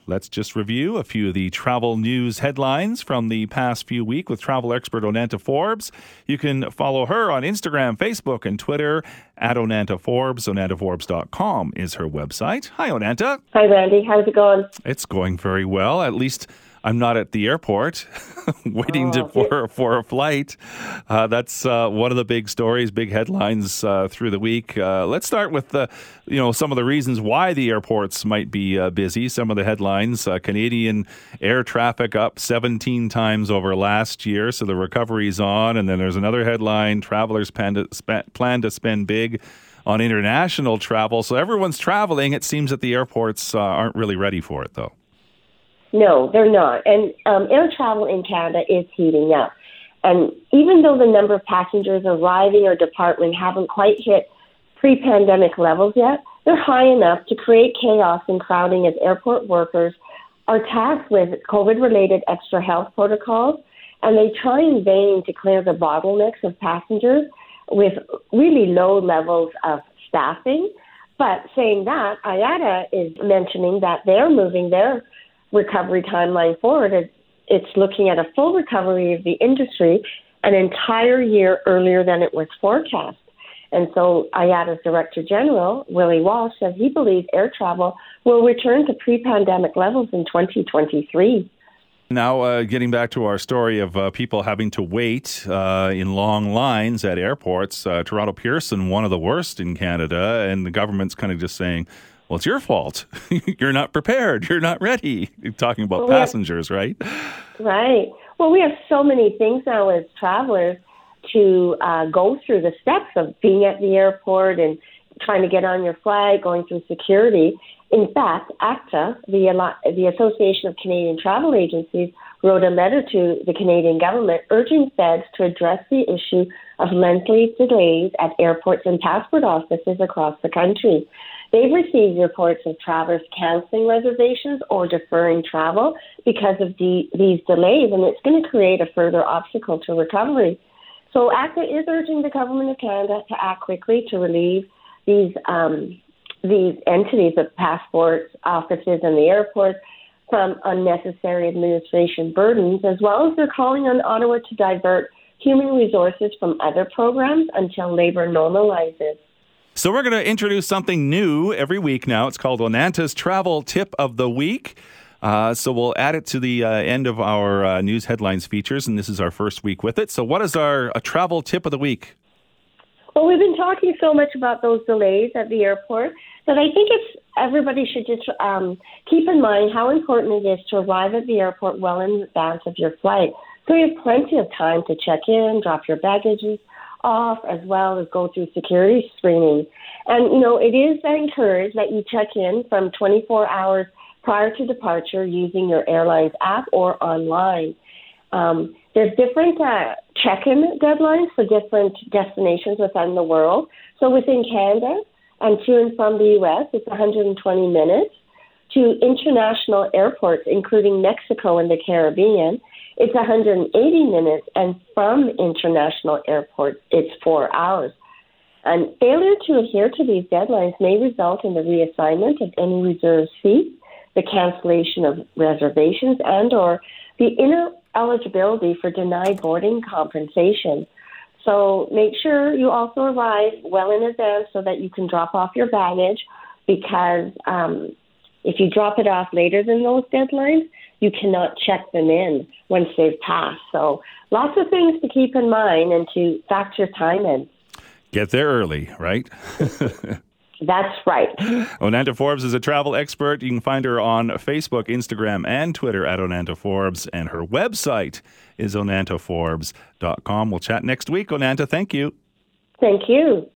Let's just review a few of the travel news headlines from the past few weeks with travel expert Onanta Forbes. You can follow her on Instagram, Facebook, and Twitter at Onanta Forbes. OnantaForbes.com is her website. Hi, Onanta. Hi, Randy. How's it going? It's going very well. At least I'm not at the airport waiting for a flight. That's one of the big stories, big headlines through the week. Let's start with some of the reasons why the airports might be busy. Some of the headlines: Canadian air traffic up 17 times over last year, so the recovery's on. And then there's another headline: travelers plan to spend big on international travel. So everyone's traveling. It seems that the airports aren't really ready for it, though. No, they're not. And air travel in Canada is heating up. And even though the number of passengers arriving or departing haven't quite hit pre-pandemic levels yet, they're high enough to create chaos and crowding as airport workers are tasked with COVID-related extra health protocols, and they try in vain to clear the bottlenecks of passengers with really low levels of staffing. But saying that, IATA is mentioning that they're moving their recovery timeline forward. It's looking at a full recovery of the industry an entire year earlier than it was forecast. And so IATA's Director General, Willie Walsh, says he believes air travel will return to pre-pandemic levels in 2023. Now, getting back to our story of people having to wait in long lines at airports, Toronto Pearson, one of the worst in Canada, and the government's kind of just saying, well, it's your fault. You're not prepared. You're not ready. You're talking about passengers, right? Right. Well, we have so many things now as travelers to go through the steps of being at the airport and trying to get on your flight, going through security. In fact, ACTA, the Association of Canadian Travel Agencies, wrote a letter to the Canadian government urging feds to address the issue of lengthy delays at airports and passport offices across the country. They've received reports of travelers canceling reservations or deferring travel because of these delays, and it's going to create a further obstacle to recovery. So ACTA is urging the Government of Canada to act quickly to relieve these entities of passport offices and the airports from unnecessary administration burdens, as well as they're calling on Ottawa to divert human resources from other programs until labor normalizes. So we're going to introduce something new every week now. It's called Onanta's Travel Tip of the Week. So we'll add it to the end of our news headlines features, and this is our first week with it. So what is our travel tip of the week? Well, we've been talking so much about those delays at the airport that I think everybody should just keep in mind how important it is to arrive at the airport well in advance of your flight. So you have plenty of time to check in, drop your baggages off, as well as go through security screening. And, it is encouraged that you check in from 24 hours prior to departure using your airline's app or online. There's different check-in deadlines for different destinations within the world. So within Canada and to and from the U.S., it's 120 minutes. To international airports, including Mexico and the Caribbean, it's 180 minutes, and from international airports, it's 4 hours. And failure to adhere to these deadlines may result in the reassignment of any reserved seats, the cancellation of reservations, and or the ineligibility for denied boarding compensation. So make sure you also arrive well in advance so that you can drop off your baggage, because if you drop it off later than those deadlines, you cannot check them in once they've passed. So lots of things to keep in mind and to factor time in. Get there early, right? That's right. Onanta Forbes is a travel expert. You can find her on Facebook, Instagram, and Twitter at Onanta Forbes. And her website is OnantaForbes.com. We'll chat next week. Onanta, thank you. Thank you.